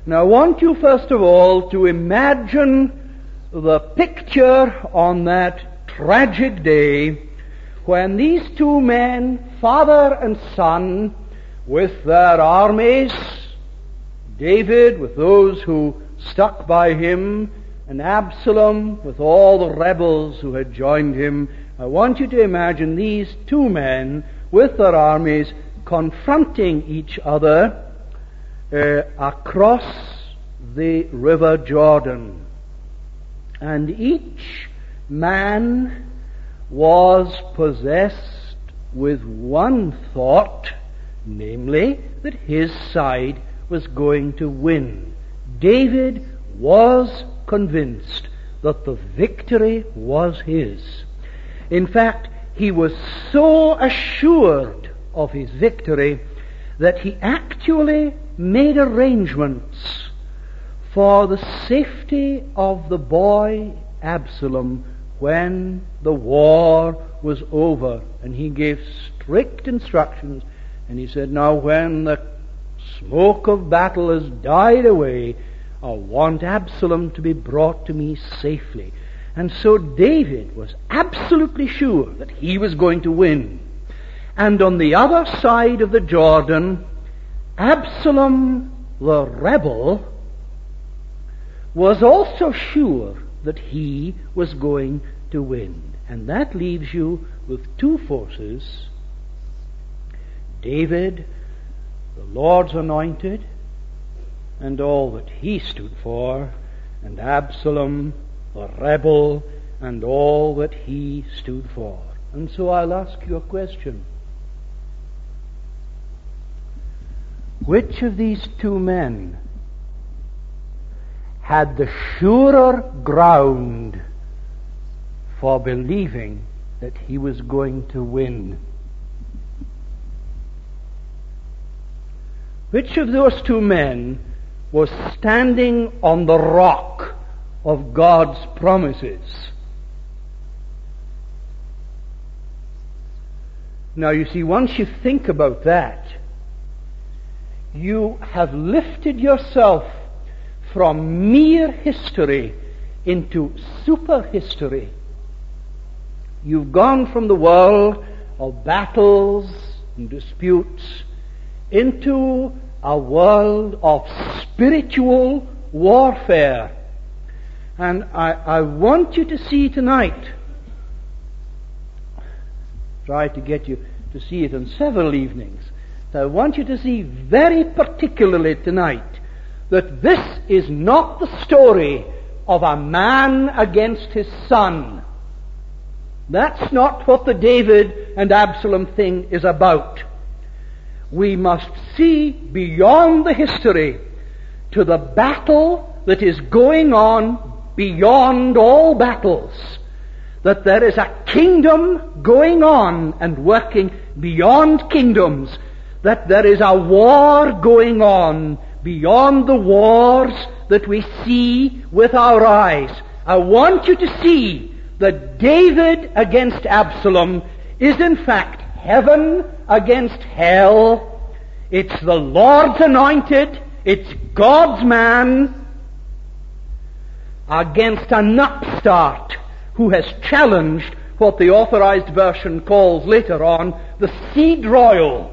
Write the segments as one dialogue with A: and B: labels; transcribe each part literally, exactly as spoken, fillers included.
A: Now I want you first of all to imagine the picture on that tragic day when these two men, father and son, with their armies, David with those who stuck by him, and Absalom with all the rebels who had joined him. I want you to imagine these two men with their armies confronting each other uh, across the river Jordan. And each man was possessed with one thought, namely that his side was going to win. David was convinced that the victory was his. In fact, he was so assured of his victory that he actually made arrangements for the safety of the boy Absalom when the war was over. And he gave strict instructions, and he said, now when the smoke of battle has died away, I want Absalom to be brought to me safely. And so David was absolutely sure that he was going to win. And on the other side of the Jordan, Absalom the rebel was also sure that he was going to win. And that leaves you with two forces: David, the Lord's anointed, and all that he stood for, and Absalom, the rebel, and all that he stood for. And so I'll ask you a question. Which of these two men had the surer ground for believing that he was going to win? Which of those two men was standing on the rock of God's promises? Now you see, once you think about that, you have lifted yourself from mere history into super history. You've gone from the world of battles and disputes into a world of spiritual warfare. And I, I want you to see tonight, try to get you to see it on several evenings, I want you to see very particularly tonight that this is not the story of a man against his son. That's not what the David and Absalom thing is about. We must see beyond the history to the battle that is going on beyond all battles. That there is a kingdom going on and working beyond kingdoms. That there is a war going on beyond the wars that we see with our eyes. I want you to see that David against Absalom is in fact heaven against hell. It's the Lord's anointed, it's God's man against an upstart who has challenged what the Authorized Version calls later on the seed royal.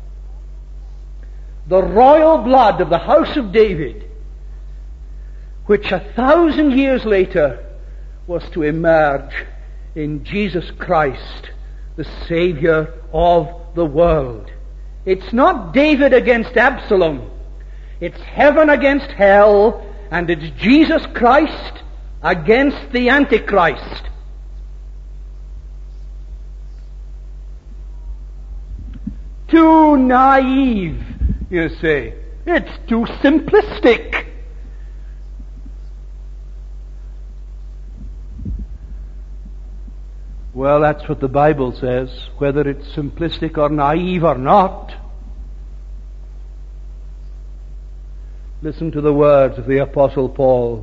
A: The royal blood of the house of David, which a thousand years later was to emerge in Jesus Christ, the Savior of the world. It's not David against Absalom. It's heaven against hell, and it's Jesus Christ against the Antichrist. Too naive, you say. It's too simplistic. Well, that's what the Bible says, whether it's simplistic or naive or not. Listen to the words of the Apostle Paul.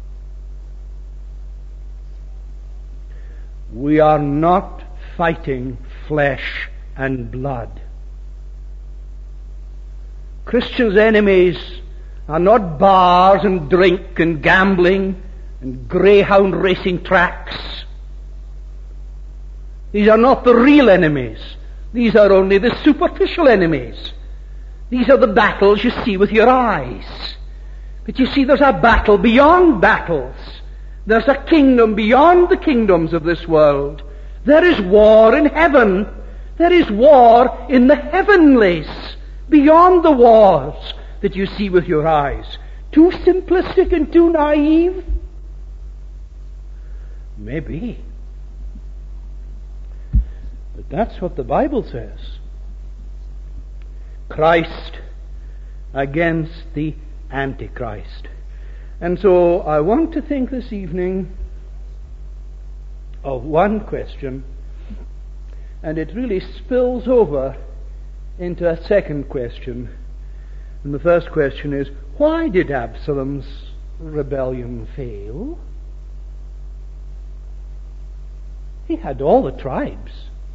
A: We are not fighting flesh and blood. Christians' enemies are not bars and drink and gambling and greyhound racing tracks. These are not the real enemies. These are only the superficial enemies. These are the battles you see with your eyes. But you see, there's a battle beyond battles. There's a kingdom beyond the kingdoms of this world. There is war in heaven. There is war in the heavenlies, beyond the wars that you see with your eyes. Too simplistic and too naive? Maybe. But that's what the Bible says. Christ against the Antichrist. And so I want to think this evening of one question, and it really spills over into a second question. And the first question is, why did Absalom's rebellion fail? He had all the tribes.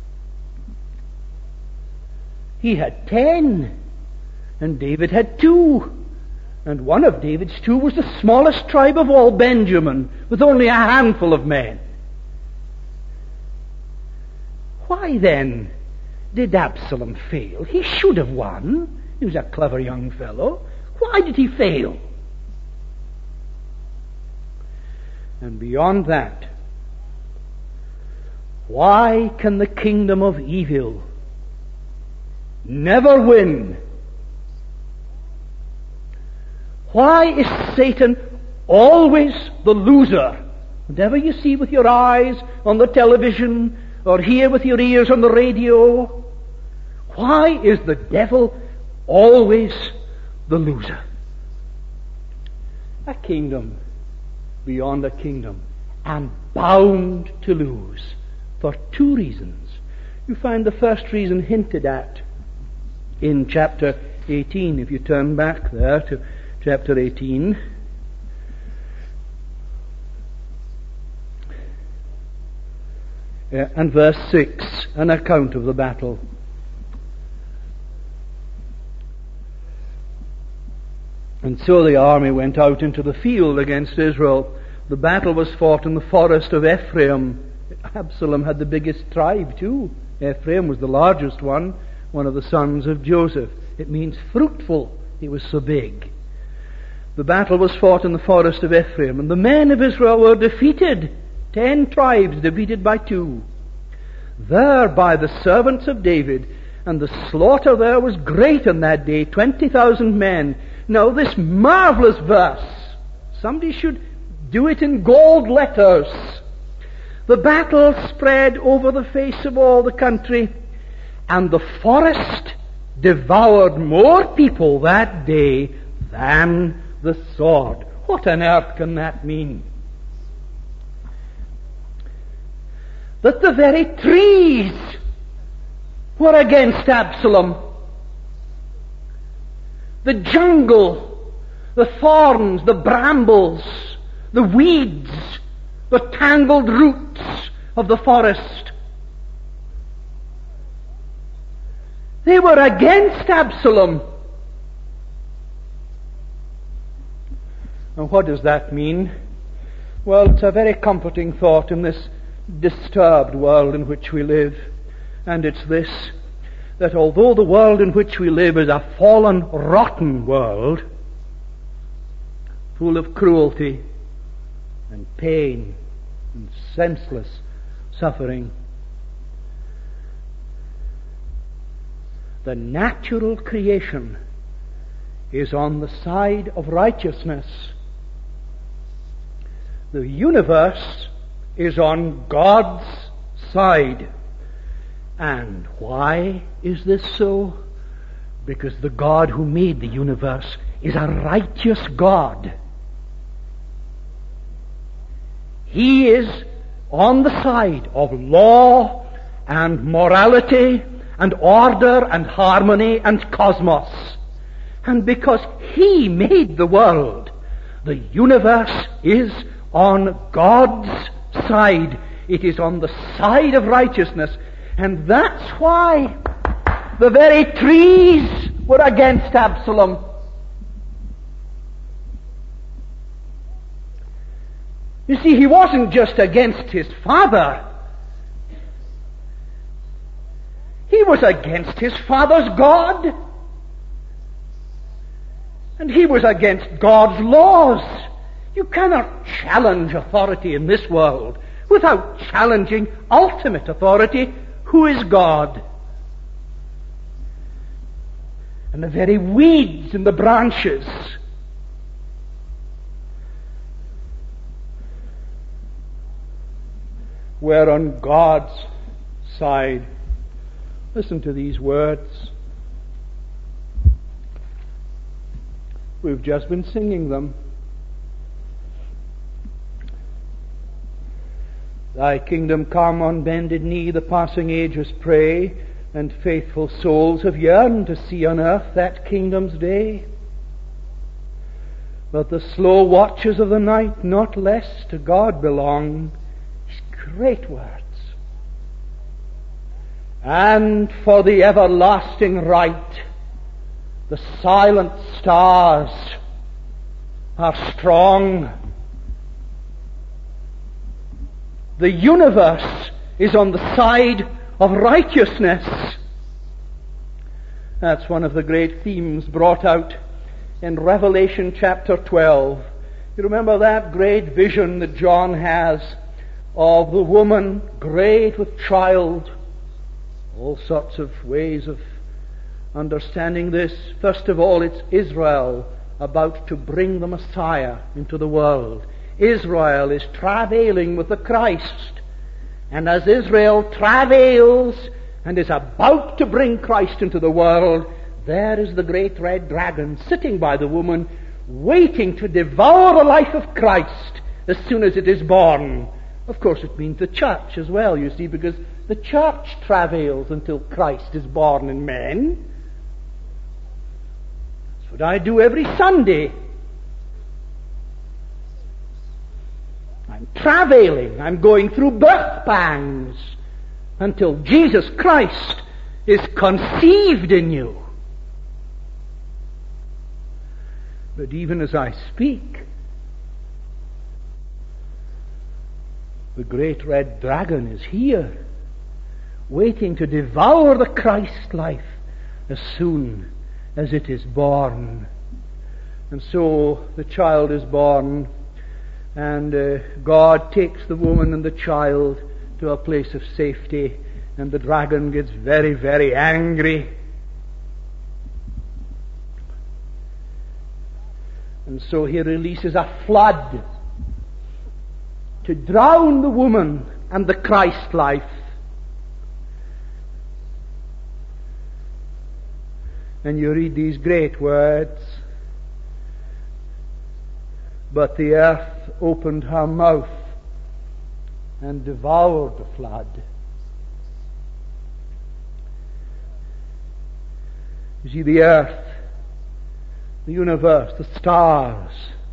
A: He had ten, and David had two. And one of David's two was the smallest tribe of all, Benjamin, with only a handful of men. Why then did Absalom fail? He should have won. He was a clever young fellow. Why did he fail? And beyond that, why can the kingdom of evil never win? Why is Satan always the loser? Whatever you see with your eyes on the television or hear with your ears on the radio, why is the devil always the loser? A kingdom beyond a kingdom, and bound to lose for two reasons. You find the first reason hinted at in chapter eighteen. If you turn back there to chapter eighteen, uh, and verse six, an account of the battle. And so the army went out into the field against Israel. The battle was fought in the forest of Ephraim. Absalom had the biggest tribe too. Ephraim was the largest one, one of the sons of Joseph. It means fruitful. He was so big. The battle was fought in the forest of Ephraim, and the men of Israel were defeated. Ten tribes defeated by two. There by the servants of David, and the slaughter there was great on that day, twenty thousand men. Now this marvelous verse, somebody should do it in gold letters. The battle spread over the face of all the country, and the forest devoured more people that day than the sword. What on earth can that mean? That the very trees were against Absalom. The jungle, the thorns, the brambles, the weeds, the tangled roots of the forest, they were against Absalom. And what does that mean? Well, it's a very comforting thought in this disturbed world in which we live. And it's this, that although the world in which we live is a fallen, rotten world, full of cruelty and pain and senseless suffering, the natural creation is on the side of righteousness. The universe is on God's side. And why is this so? Because the God who made the universe is a righteous God. He is on the side of law and morality and order and harmony and cosmos. And because He made the world, the universe is on God's side. It is on the side of righteousness. And that's why the very trees were against Absalom. You see, he wasn't just against his father. He was against his father's God. And he was against God's laws. You cannot challenge authority in this world without challenging ultimate authority, who is God. And the very weeds and the branches were on God's side. Listen to these words. We've just been singing them. Thy kingdom come, on bended knee the passing ages pray, and faithful souls have yearned to see on earth that kingdom's day. But the slow watches of the night not less to God belong. These great words. And for the everlasting right, the silent stars are strong. The universe is on the side of righteousness. That's one of the great themes brought out in Revelation chapter twelve. You remember that great vision that John has of the woman great with child. All sorts of ways of understanding this. First of all, it's Israel about to bring the Messiah into the world. Israel is travailing with the Christ. And as Israel travails and is about to bring Christ into the world, there is the great red dragon sitting by the woman, waiting to devour the life of Christ as soon as it is born. Of course, it means the church as well, you see, because the church travails until Christ is born in men. That's what I do every Sunday. I'm travailing, I'm going through birth pangs until Jesus Christ is conceived in you. But even as I speak, the great red dragon is here, waiting to devour the Christ life as soon as it is born. And so the child is born, and uh, God takes the woman and the child to a place of safety, and the dragon gets very, very angry. And so he releases a flood to drown the woman and the Christ life. And you read these great words. But the earth opened her mouth and devoured the flood. You see, the earth, the universe, the stars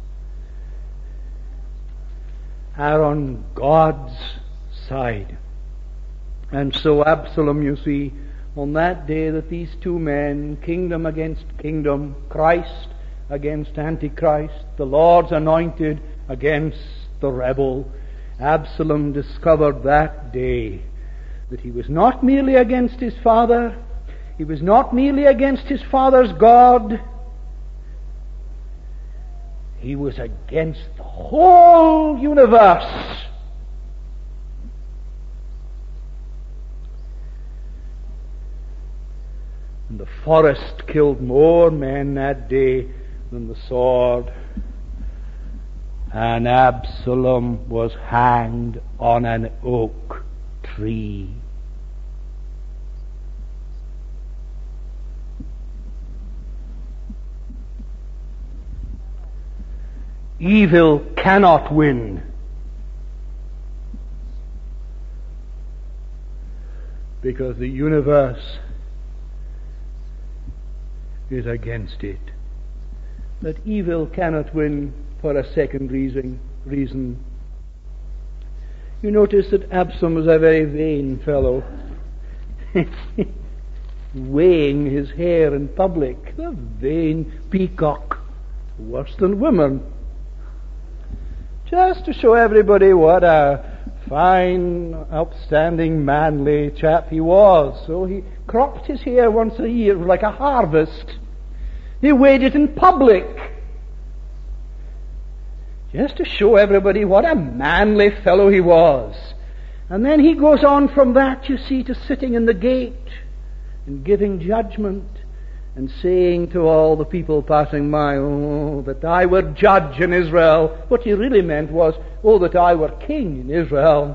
A: are on God's side. And so Absalom, you see, on that day that these two men, kingdom against kingdom, Christ against Antichrist, the Lord's anointed against the rebel, Absalom discovered that day that he was not merely against his father, he was not merely against his father's God, he was against the whole universe. And the forest killed more men that day than the sword. And Absalom was hanged on an oak tree. Evil cannot win. Because the universe is against it. But evil cannot win for a second reason. reason. You notice that Absalom was a very vain fellow. Weighing his hair in public. The vain peacock. Worse than women. just to show everybody what a fine, upstanding, manly chap he was. So he cropped his hair once a year, like a harvest. He weighed it in public, just to show everybody what a manly fellow he was. And then he goes on from that, you see, to sitting in the gate and giving judgment and saying to all the people passing by, oh, that I were judge in Israel. What he really meant was, oh, that I were king in Israel.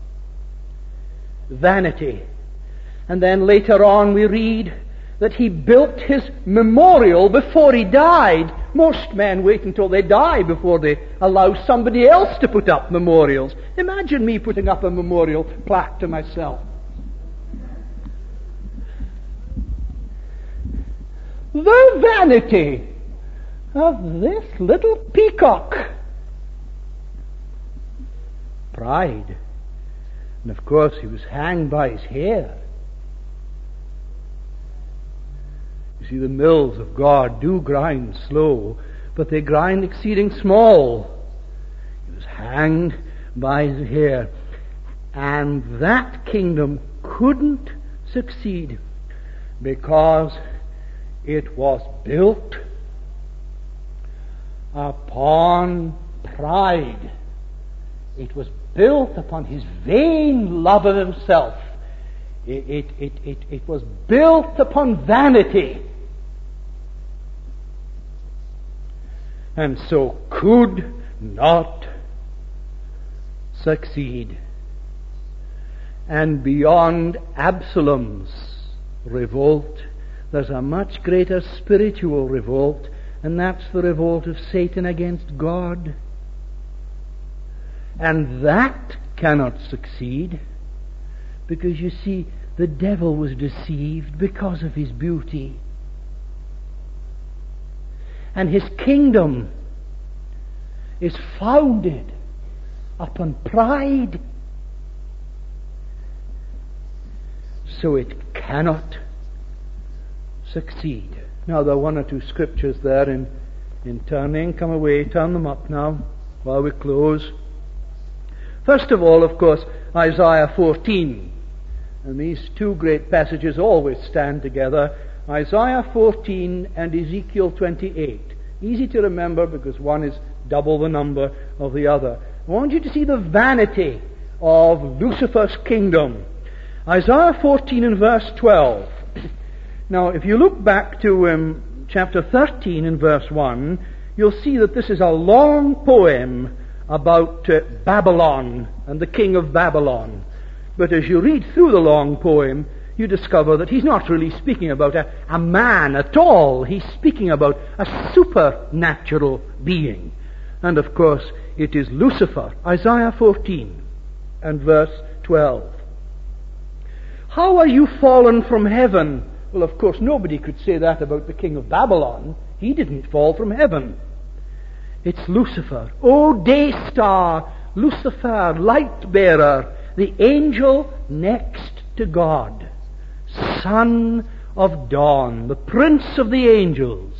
A: Vanity. And then later on we read that he built his memorial before he died. Most men wait until they die before they allow somebody else to put up memorials. Imagine me putting up a memorial plaque to myself. The vanity of this little peacock. Pride. And of course he was hanged by his hair. You see, the mills of God do grind slow, but they grind exceeding small. He was hanged by his hair. And that kingdom couldn't succeed because it was built upon pride. It was built upon his vain love of himself. It, it, it, it, it was built upon vanity. And so could not succeed. And beyond Absalom's revolt, there's a much greater spiritual revolt, and that's the revolt of Satan against God. And that cannot succeed, because you see, the devil was deceived because of his beauty. And his kingdom is founded upon pride. So it cannot succeed. Now there are one or two scriptures there in, in turning. Come away, turn them up now while we close. First of all, of course, Isaiah fourteen. And these two great passages always stand together. Isaiah fourteen and Ezekiel twenty-eight. Easy to remember because one is double the number of the other. I want you to see the vanity of Lucifer's kingdom. Isaiah fourteen and verse twelve. Now, if you look back to um, chapter thirteen and verse one, you'll see that this is a long poem about uh, Babylon and the king of Babylon. But as you read through the long poem, you discover that he's not really speaking about a, a man at all. He's speaking about a supernatural being. And of course, it is Lucifer. Isaiah fourteen and verse twelve. How are you fallen from heaven? Well, of course, nobody could say that about the king of Babylon. He didn't fall from heaven. It's Lucifer. O day star, Lucifer, light bearer, the angel next to God, son of dawn, the prince of the angels.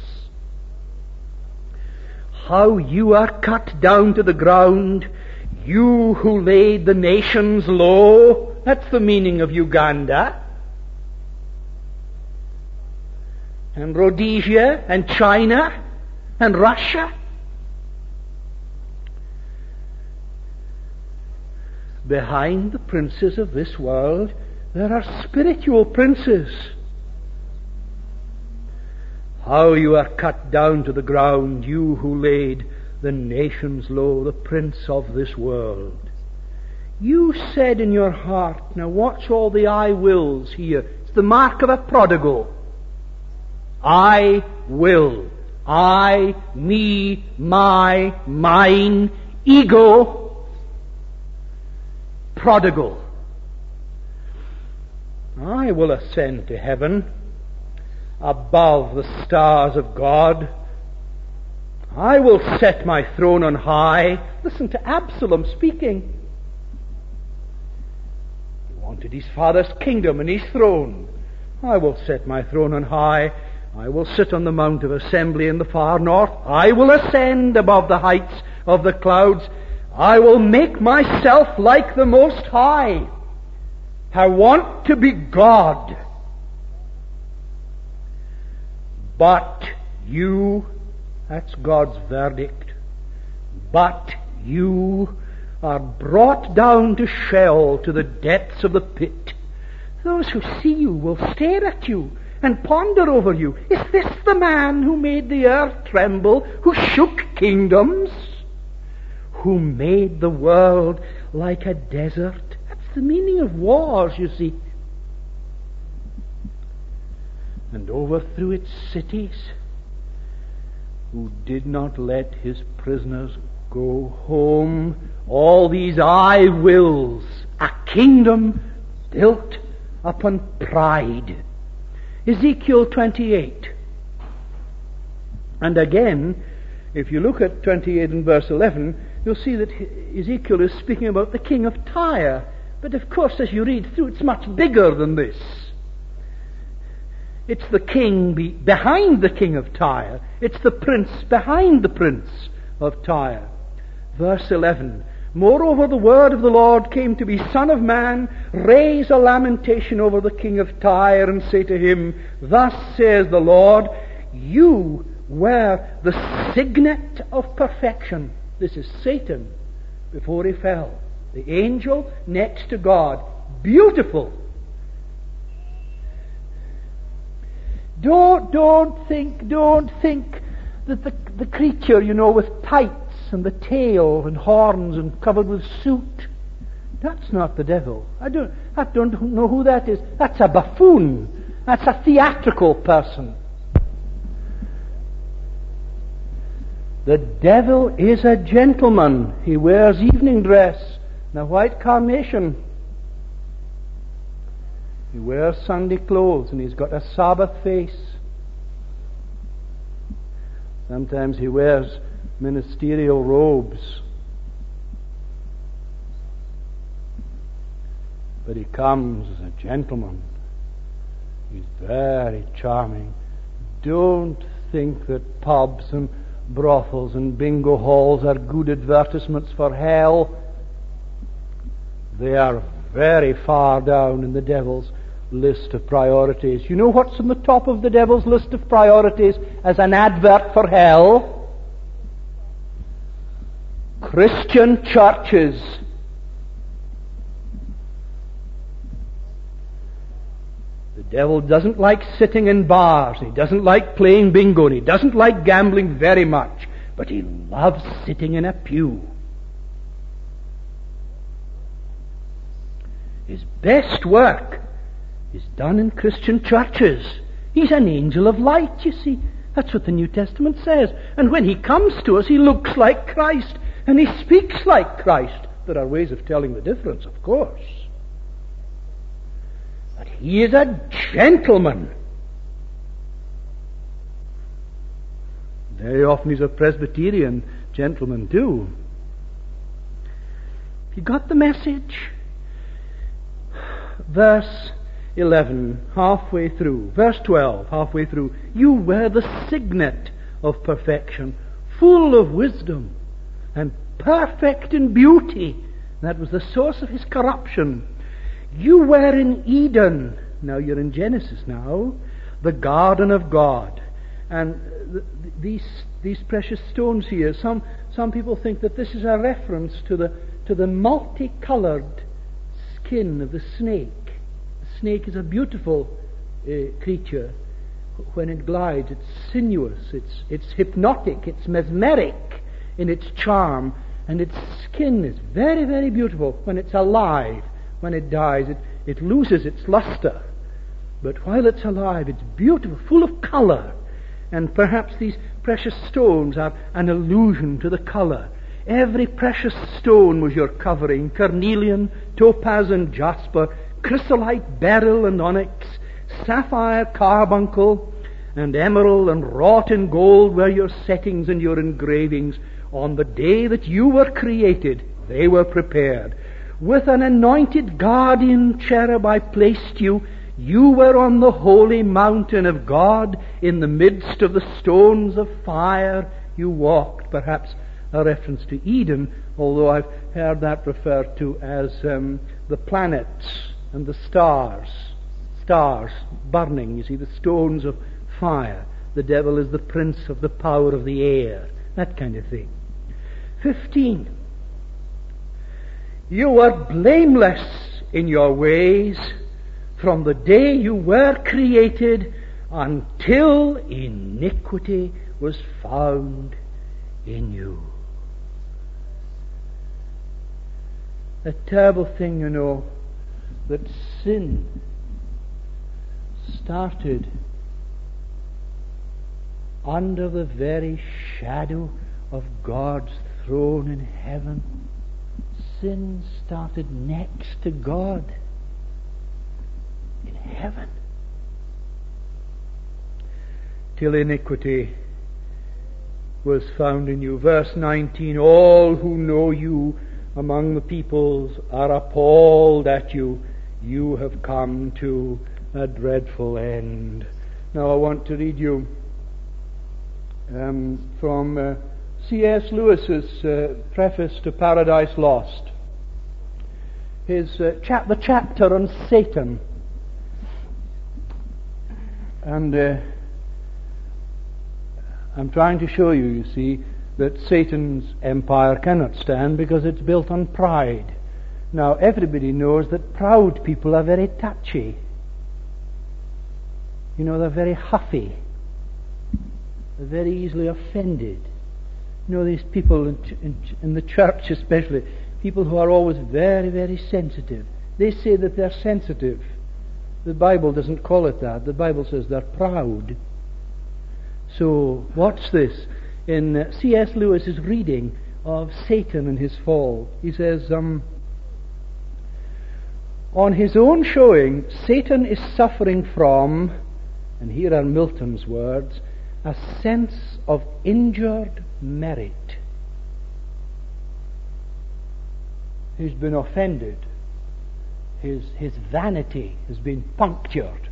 A: How you are cut down to the ground, you who laid the nations low. That's the meaning of Uganda and Rhodesia and China and Russia. Behind the princes of this world, there are spiritual princes. How you are cut down to the ground, you who laid the nations low, the prince of this world. You said in your heart, now watch all the I wills here. It's the mark of a prodigal. I will. I, me, my, mine, ego. Prodigal. I will ascend to heaven above the stars of God. I will set my throne on high. Listen to Absalom speaking. He wanted his father's kingdom and his throne. I will set my throne on high. I will sit on the mount of assembly in the far north. I will ascend above the heights of the clouds. I will make myself like the Most High. I want to be God. But you, that's God's verdict, but you are brought down to Sheol, to the depths of the pit. Those who see you will stare at you and ponder over you. Is this the man who made the earth tremble, who shook kingdoms, who made the world like a desert? That's the meaning of wars, you see. And overthrew its cities, who did not let his prisoners go home. All these I wills, a kingdom built upon pride. Ezekiel twenty-eight. And again, if you look at twenty-eight and verse eleven, you'll see that Ezekiel is speaking about the king of Tyre. But of course, as you read through, it's much bigger than this. It's the king be- behind the king of Tyre. It's the prince behind the prince of Tyre. Verse eleven. Moreover, the word of the Lord came to me, Son of man, raise a lamentation over the king of Tyre, and say to him, Thus says the Lord, you were the signet of perfection. This is Satan before he fell. The angel next to God. Beautiful. Don't, don't think, don't think that the, the creature, you know, with tights and the tail and horns and covered with soot, that's not the devil. I don't, I don't know who that is. That's a buffoon. That's a theatrical person. The devil is a gentleman. He wears evening dress and a white carnation. He wears Sunday clothes and he's got a Sabbath face. Sometimes he wears ministerial robes. But he comes as a gentleman. He's very charming. Don't think that pubs and brothels and bingo halls are good advertisements for hell. They are very far down in the devil's list of priorities. You know what's on the top of the devil's list of priorities as an advert for hell? Christian churches. The devil doesn't like sitting in bars. He doesn't like playing bingo. And he doesn't like gambling very much. But he loves sitting in a pew. His best work is done in Christian churches. He's an angel of light, you see. That's what the New Testament says. And when he comes to us, he looks like Christ. And he speaks like Christ. There are ways of telling the difference, of course. But he is a gentleman. Very often he's a Presbyterian gentleman too. You got the message? Verse eleven, halfway through. Verse twelve, halfway through. You were the signet of perfection, full of wisdom, and perfect in beauty. That was the source of his corruption. You were in Eden. Now you're in Genesis now. The garden of God. And th- th- these these precious stones here, some some people think that this is a reference to the to the multicolored skin of the snake. The snake is a beautiful uh, creature. When it glides, it's sinuous, it's it's hypnotic, it's mesmeric in its charm, and its skin is very, very beautiful. When it's alive, when it dies, it, it loses its luster. But while it's alive, it's beautiful, full of color. And perhaps these precious stones are an allusion to the color. Every precious stone was your covering: carnelian, topaz and jasper, chrysolite, beryl and onyx, sapphire, carbuncle, and emerald, and wrought in gold were your settings and your engravings. On the day that you were created, they were prepared. With an anointed guardian cherub I placed you. You were on the holy mountain of God. In the midst of the stones of fire you walked. Perhaps a reference to Eden, although I've heard that referred to as um, the planets and the stars. Stars burning, you see, the stones of fire. The devil is the prince of the power of the air. That kind of thing. Fifteen. You were blameless in your ways from the day you were created until iniquity was found in you. A terrible thing, you know, that sin started under the very shadow of God's throne in heaven. Sin started next to God in heaven. Till iniquity was found in you. Verse nineteen, all who know you among the peoples are appalled at you. You have come to a dreadful end. Now I want to read you um, from uh, C S Lewis's uh, preface to Paradise Lost. His uh, chap- the chapter on Satan. And uh, I'm trying to show you, you see, that Satan's empire cannot stand because it's built on pride. Now, everybody knows that proud people are very touchy. You know, they're very huffy. They're very easily offended. You know, these people in, in, in the church especially, people who are always very, very sensitive. They say that they're sensitive. The Bible doesn't call it that. The Bible says they're proud. So, watch this. In uh, C S Lewis's reading of Satan and his fall, he says, um, on his own showing, Satan is suffering from, and here are Milton's words, a sense of injured merit. He's been offended. His, his vanity has been punctured.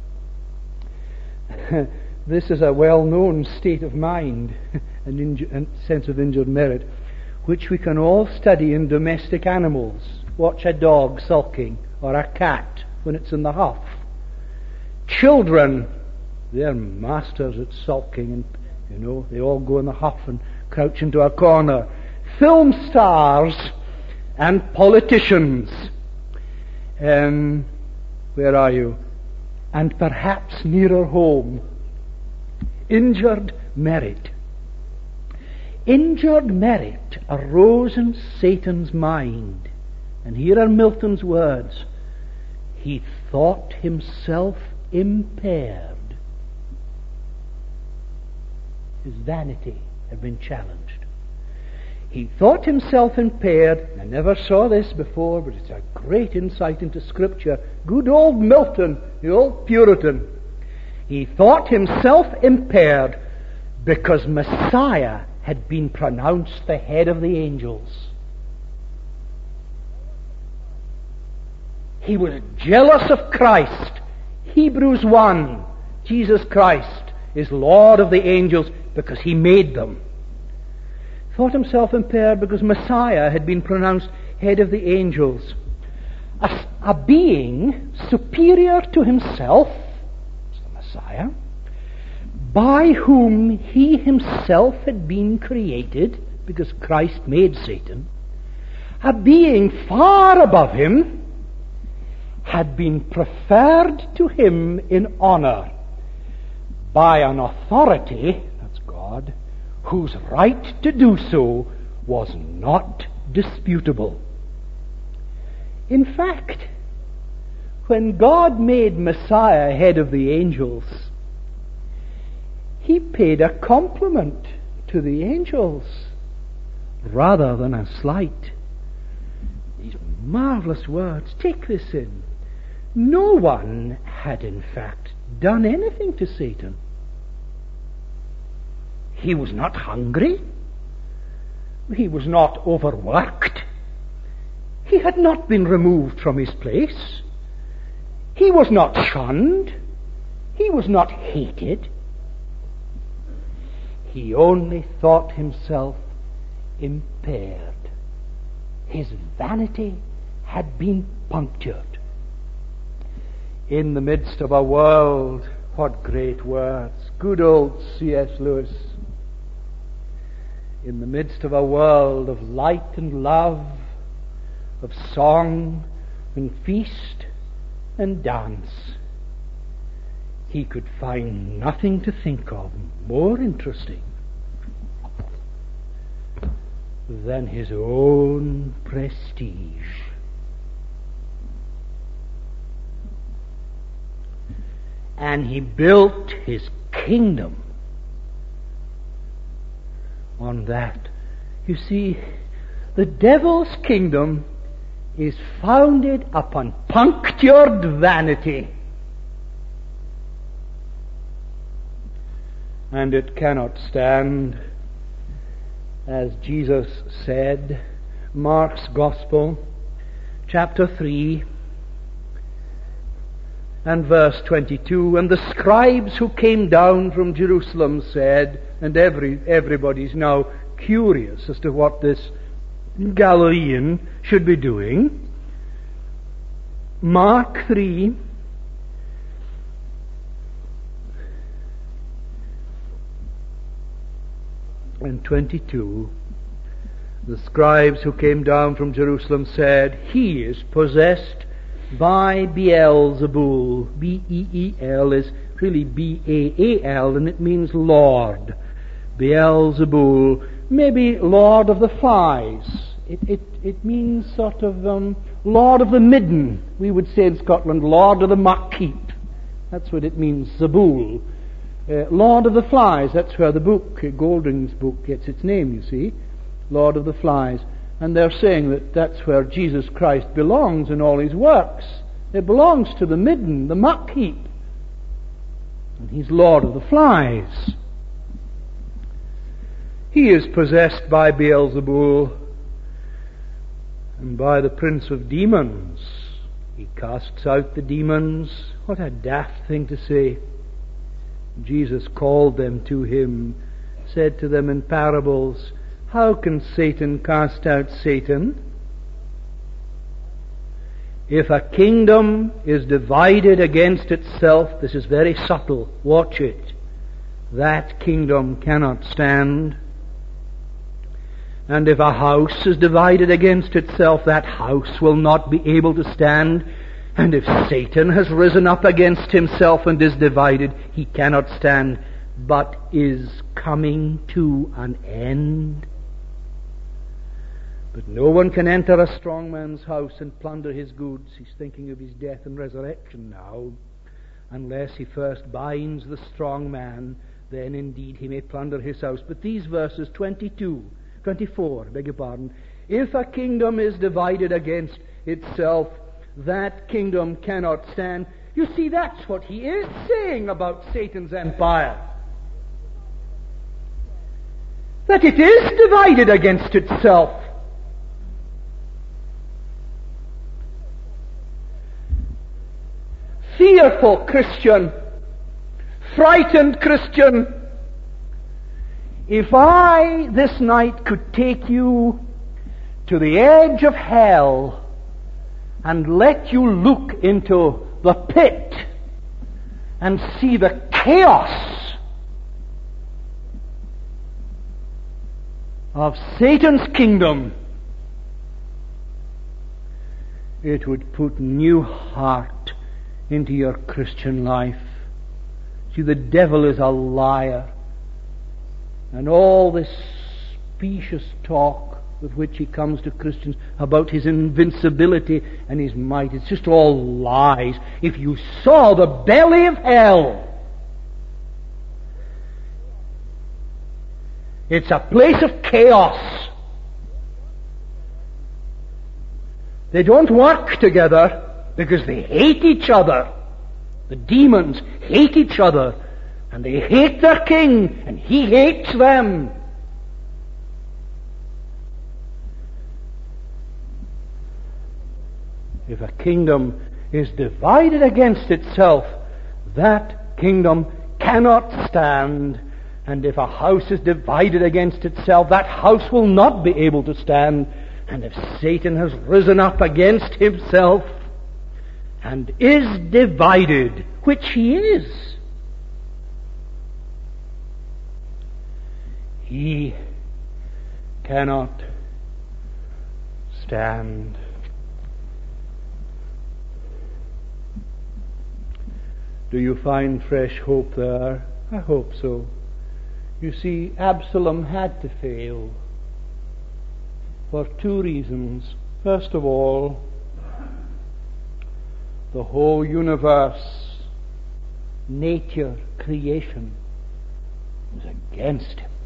A: This is a well-known state of mind, an inju- sense of injured merit, which we can all study in domestic animals. Watch a dog sulking, or a cat when it's in the huff. Children, they're masters at sulking, and you know, they all go in the huff and crouch into a corner. Film stars and politicians. Um, where are you? And perhaps nearer home. Injured merit. Injured merit arose in Satan's mind. And here are Milton's words. He thought himself impaired. His vanity had been challenged. He thought himself impaired. I never saw this before, but it's a great insight into Scripture. Good old Milton, the old Puritan. He thought himself impaired because Messiah had been pronounced the head of the angels. He was jealous of Christ. Hebrews one, Jesus Christ is Lord of the angels because He made them. Thought himself impaired because Messiah had been pronounced head of the angels. A, a being superior to himself, the Messiah, by whom he himself had been created, because Christ made Satan, a being far above him, had been preferred to him in honor by an authority, that's God, whose right to do so was not disputable. In fact, when God made Messiah head of the angels, He paid a compliment to the angels rather than a slight. These marvelous words, take this in. No one had in fact done anything to Satan. He was not hungry. He was not overworked. He had not been removed from his place. He was not shunned. He was not hated. He only thought himself impaired. His vanity had been punctured. In the midst of a world, what great words. Good old C S Lewis. In the midst of a world of light and love, of song and feast and dance, he could find nothing to think of more interesting than his own prestige. And he built his kingdom on that. You see, the devil's kingdom is founded upon punctured vanity. And it cannot stand, as Jesus said, Mark's Gospel, chapter three, and verse twenty-two, and the scribes who came down from Jerusalem said, and every everybody's now curious as to what this Galilean should be doing. Mark three, and twenty-two, the scribes who came down from Jerusalem said, he is possessed by Beelzebul. B E E L is really B A A L, and it means Lord. Beelzebul, maybe Lord of the Flies. It, it, it means sort of um, Lord of the Midden. We would say in Scotland, Lord of the Muck Heap. That's what it means, Zebul. Uh, Lord of the Flies, that's where the book, uh, Golding's book, gets its name, you see. Lord of the Flies. And they're saying that that's where Jesus Christ belongs in all his works. It belongs to the midden, the muck heap. And he's Lord of the Flies. He is possessed by Beelzebul and by the prince of demons. He casts out the demons. What a daft thing to say. Jesus called them to him, said to them in parables, how can Satan cast out Satan? If a kingdom is divided against itself, this is very subtle, watch it, that kingdom cannot stand. And if a house is divided against itself, that house will not be able to stand. And if Satan has risen up against himself and is divided, he cannot stand, but is coming to an end. But no one can enter a strong man's house and plunder his goods. He's thinking of his death and resurrection now. Unless he first binds the strong man, then indeed he may plunder his house. But these verses twenty-two, twenty-four, beg your pardon. If a kingdom is divided against itself, that kingdom cannot stand. You see, that's what he is saying about Satan's empire. That it is divided against itself. Fearful Christian, frightened Christian, if I this night could take you to the edge of hell and let you look into the pit and see the chaos of Satan's kingdom, it would put new heart into your Christian life. See, the devil is a liar. And all this specious talk with which he comes to Christians about his invincibility and his might, it's just all lies. If you saw the belly of hell, it's a place of chaos. They don't work together because they hate each other. The demons hate each other, and they hate their king, and he hates them. If a kingdom is divided against itself, that kingdom cannot stand. And if a house is divided against itself, that house will not be able to stand. And if Satan has risen up against himself and is divided, which he is, he cannot stand. Do you find fresh hope there? I hope so. You see, Absalom had to fail for two reasons. First of all, the whole universe, nature, creation, was against him.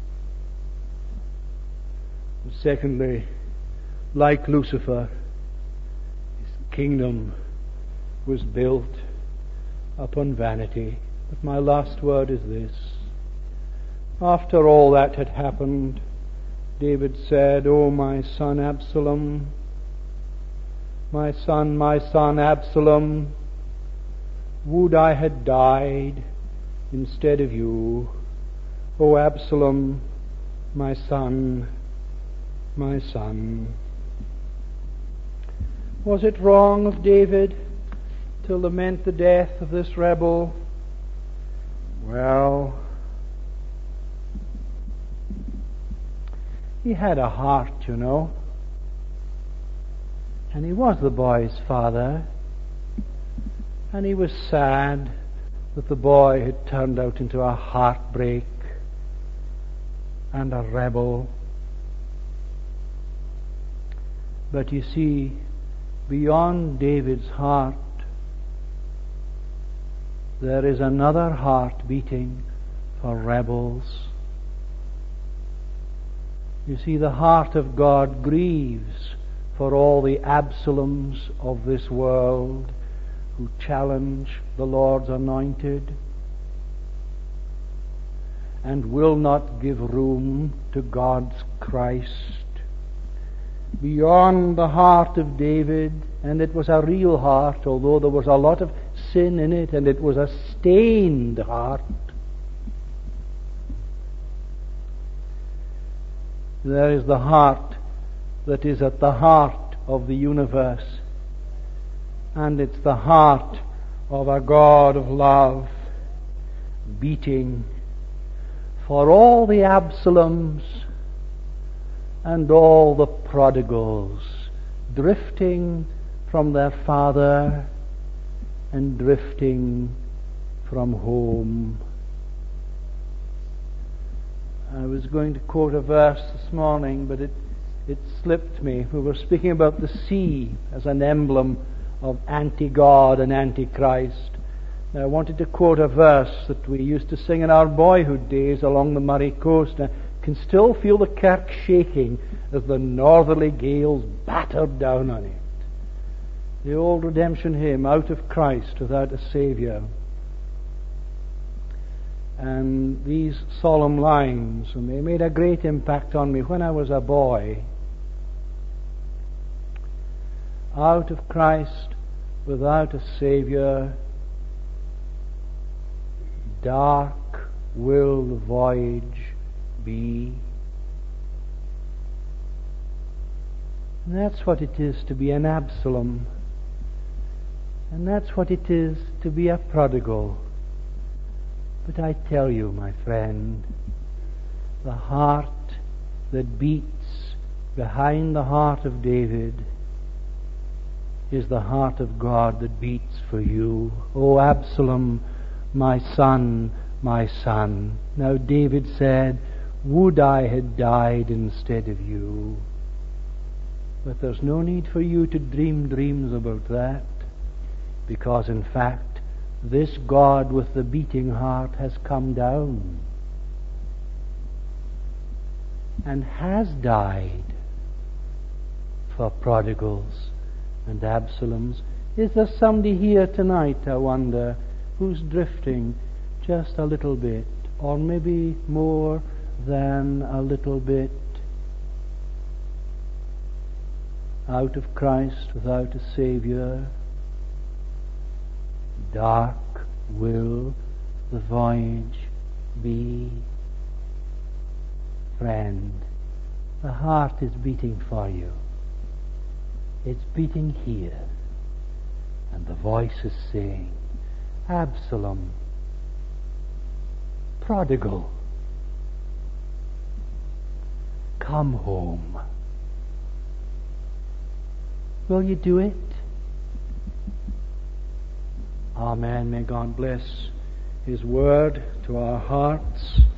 A: And secondly, like Lucifer, his kingdom was built upon vanity. But my last word is this. After all that had happened, David said, "O my son Absalom, my son, my son Absalom, would I had died instead of you. O Absalom, my son, my son." Was it wrong of David to lament the death of this rebel? Well, he had a heart, you know. And he was the boy's father. And he was sad that the boy had turned out into a heartbreak and a rebel. But you see, beyond David's heart, there is another heart beating for rebels. You see, the heart of God grieves for all the Absaloms of this world who challenge the Lord's anointed and will not give room to God's Christ. Beyond the heart of David, and it was a real heart, although there was a lot of sin in it, and it was a stained heart. There is the heart that is at the heart of the universe, and it's the heart of a God of love beating for all the Absaloms and all the prodigals drifting from their father and drifting from home. I was going to quote a verse this morning, but it, it slipped me. We were speaking about the sea as an emblem of anti-God and anti-Christ. And I wanted to quote a verse that we used to sing in our boyhood days along the Murray coast. I can still feel the kirk shaking as the northerly gales battered down on it. The old redemption hymn, "Out of Christ Without a Saviour." And these solemn lines, and they made a great impact on me when I was a boy. Out of Christ without a Saviour, dark will the voyage be. And that's what it is to be an Absalom. And that's what it is to be a prodigal. But I tell you, my friend, the heart that beats behind the heart of David is the heart of God that beats for you. O Absalom, my son, my son. Now David said, "Would I had died instead of you." But there's no need for you to dream dreams about that, because in fact, this God with the beating heart has come down and has died for prodigals and Absaloms. Is there somebody here tonight, I wonder, who's drifting just a little bit, or maybe more than a little bit, out of Christ without a Saviour? Dark will the voyage be. Friend, the heart is beating for you. It's beating here. And the voice is saying, Absalom, prodigal, come home. Will you do it? Amen. May God bless His word to our hearts.